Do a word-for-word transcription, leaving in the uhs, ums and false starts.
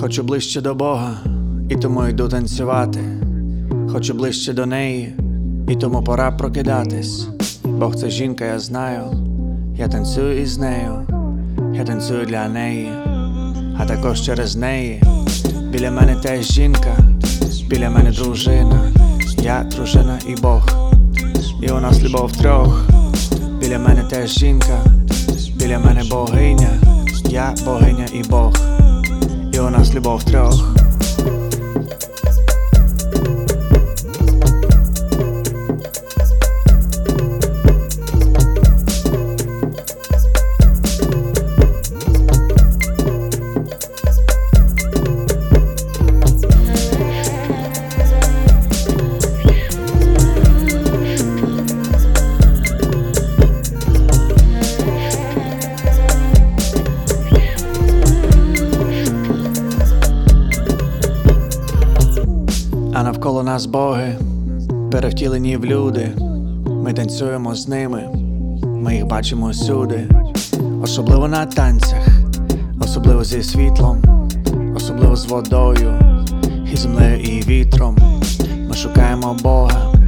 Хочу ближче до Бога, і тому йду танцювати. Хочу ближче до неї, і тому пора прокидатись. Бог це жінка, я знаю, я танцюю із нею, я танцюю для неї, а також через неї. Біля мене теж жінка, біля мене дружина. Я дружина і Бог, і у нас любов трьох. Біля мене теж жінка, біля мене богиня. Я богиня і Бог, і у нас любов трьох. А навколо нас боги, перевтілені в люди. Ми танцюємо з ними, ми їх бачимо всюди. Особливо на танцях, особливо зі світлом, особливо з водою, і землею, і вітром. Ми шукаємо Бога,